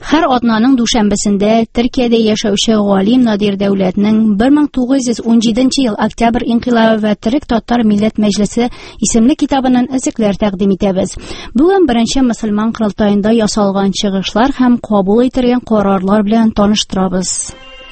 Һәр атнаның дүшәмбесендә Төркиядә яшәүче Галим Надир Дәүләтнең 1917 ел Октябрь инкыйлабы ва Төрек татар милләт мәҗлесе исемле китабының өзекләр тәкъдим итәбез. Бүген беренче мөселман курултаенда ясалган чыгышлар һәм кабул ителгән карарлар белән таныштырабыз.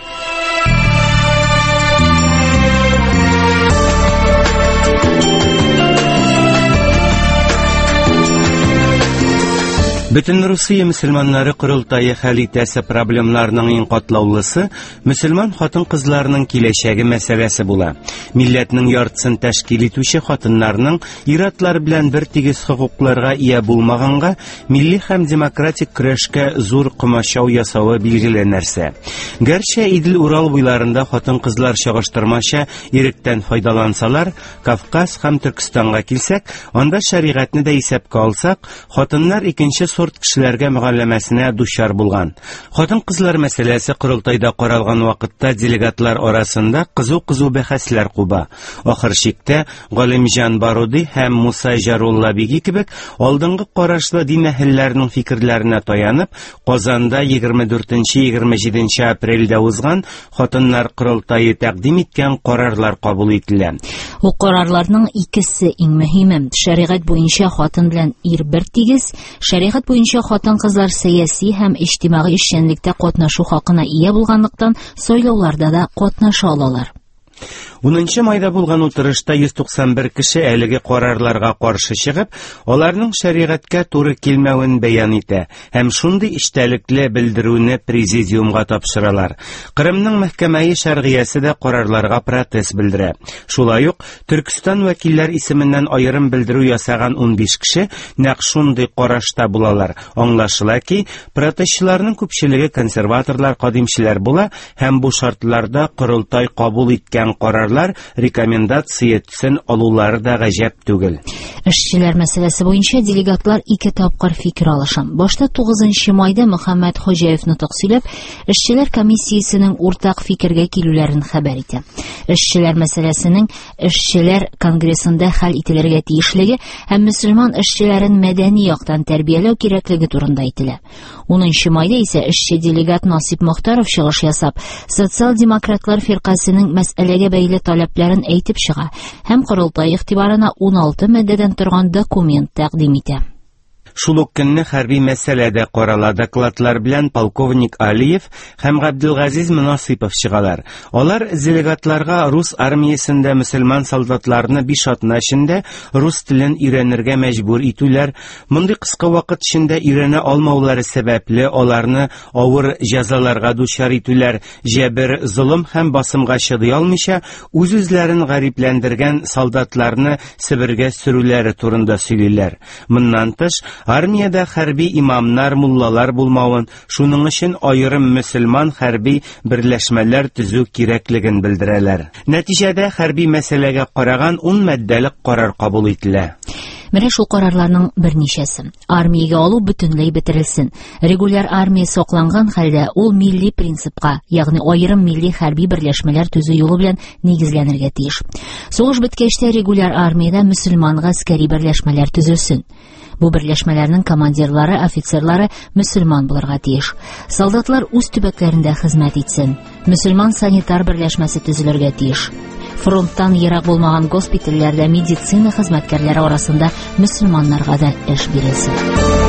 Бөтен Русия мөселманнары курултайы хәл итәсе проблемаларның иң катлаулысы мөселман хатын-кызларның киләчәге мәсьәләсе була. Милләтнең яртысын тәшкил итүче хатыннарның ир-атлар белән бер тигез хокукларга ия булмаганга милли һәм демократик көрәшкә зур комачау ясавы билгеле нәрсә. Гәрчә Идел-Урал буйларында хатын-кызлар чагыштырмача иректән файдалансалар, Кавказ һәм Төркстанга килсәк, анда шәригатьне дә исәпкә алсак, хатыннар икенче кешеләргә мөгалләмәсенә дучар булган. Хатын-кызлар мәсьәләсе курултайда каралган вакытта делегатлар арасында кызу бәхәсләр куба. Ахыр чиктә Галимҗан Баруди һәм Муса Жарулла Биги кебек алдынгы карашлы дин әһелләренең фикерләренә таянып, Казанда 24-27 апрельдә узган хатыннар курултайы тәкъдим иткән карарлар кабул ителә. Бу карарларның икесе иң мөһиме. Шәригать буенча хатын белән ир бер тигез, шәригать буенча хатын-кызлар сәяси һәм иҗтимагый эшчәнлектә катнашу хакына ия булганлыктан сайлауларда да катнаша алалар. 10 майда булган утырышта 191 кеше әлеге карарларга каршы чыгып, аларның шәригатькә туры килмәвен бәян итә һәм шундый иштәлекле белдерүне президиумга тапшыралар. Кырымның мәхкәмәи шәргыясе дә карарларга протест белдерә. Шулай ук Төркстан вәкилләр исеменнән аерым белдерү ясаган 15 кеше нәкъ шундый карашта булалар. Аңлашыла ки, протестчыларның күпчелеге консерваторлар, кадимчеләр була һәм бу шартларда курултай кабул иткән карарлар рекомендация төсен алулары да гаҗәп түгел. Эшчеләр мәсьәләсе буенча делегатлар 2 тапкыр фикер алыша. Башта 9 майда Мөхәммәд Хоҗаев нутык сөйләп, эшчеләр комиссиясенең уртак фикергә килүләрен хәбәр итә. Эшчеләр мәсьәләсенең эшчеләр конгрессында хәл ителергә тиешлеге һәм мөселман эшчеләрен мәдәни яктан тәрбияләү кирәклеге турында әйтелә. 10 майда исә эшче делегат Насип Мохтаров чыгыш ясап, социал-демократлар фиркасының мәсьәләгә бәйле таләпләрен әйтеп чыга һәм курултай игътибарына 16 маддәдән торган документ тәкъдим итә. Шул ук көнне хәрби мәсьәләдә карала докладлар белән полковник Алиев һәм Габделгазиз Мөнасипов чыгалар. Алар делегатларга рус армиясендә мөселман солдатларны 5 атна эчендә рус телен өйрәнергә мәҗбүр итүләр, мондый кыска вакыт эчендә өйрәнә алмаулары сәбәпле аларны авыр җәзаларга дучар итүләр, җәбер, зулым һәм басымга чыдый алмыйча үз-үзләрен гарипләндергән солдатларны Себергә сөрүләре турында сөйлиләр. Моннан тыш армияда хәрби имамнар, муллалар булмавын, шуның өчен аерым мөселман хәрби берләшмәләр төзү кирәклеген белдерәләр. Нәтиҗәдә хәрби мәсьәләгә караган 10 маддәлек карар кабул ителә. Менә шул карарларның берничәсе. Армиягә алу бөтенләй бетерелсен. Регуляр армия сакланган хәлдә ул милли принципка, ягъни аерым милли хәрби берләшмәләр төзү юлы белән нигезләнергә тиеш. Сугыш беткәч тә регуляр армиядә мөселман гаскәри берләшмәләр төзелсен. Бу берләшмәләрнең командирлары, офицерлары мөселман булырга тиеш. Солдатлар үз төбәкләрендә хезмәт итсен. Мөселман санитар берләшмәсе төзелергә тиеш. Фронттан ерак булмаган госпитальләрдә медицина хезмәткәрләре арасында мөселманнарга да эш бирелсен.